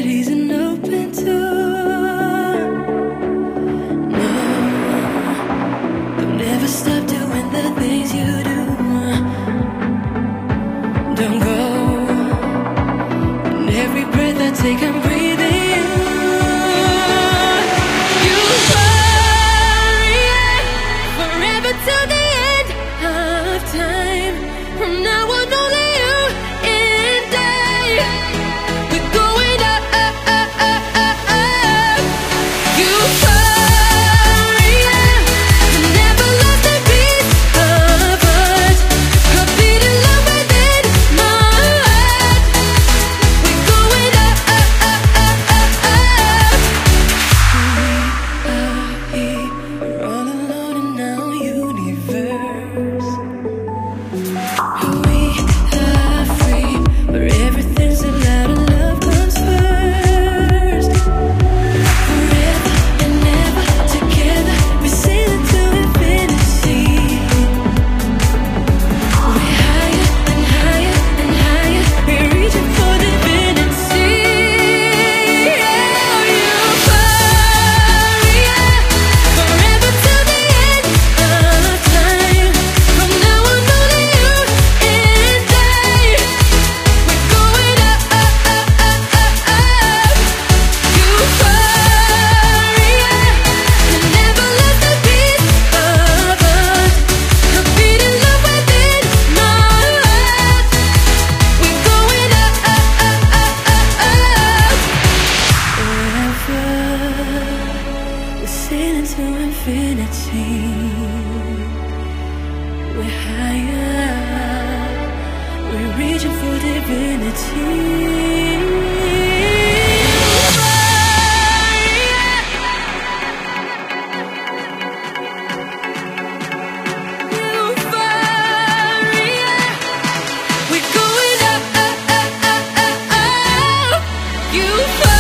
possibility's an open door. No, don't ever stop doing the things you do. Don't go. And every breath I take, I'm breathing you. You fly, yeah, forever till the end of time. From now on, only you and I. We're going up, up, up, up, up, up. You fly, yeah, you never lost a piece of us. A beating love within my heart. We're going up, up, up, up, up, up. We are here, we're all alone in our universe. We are free, where everything's allowed and love comes first. Forever and ever together, we're sailing to infinity. We're higher and higher and higher, we're reaching for divinity. Yeah, you fly, yeah, forever till the end of time. From now on, only you and I. We're going up, up, up, up, up, up. You fly, yeah, you never lost a piece of us. A beating love within my heart. We're going up, up, up, up, up, up. Forever, we're sailing to infinity. We're higher, we're reaching for divinity. You fly, yeah. We're going up, up, up, up, up, up. You fly.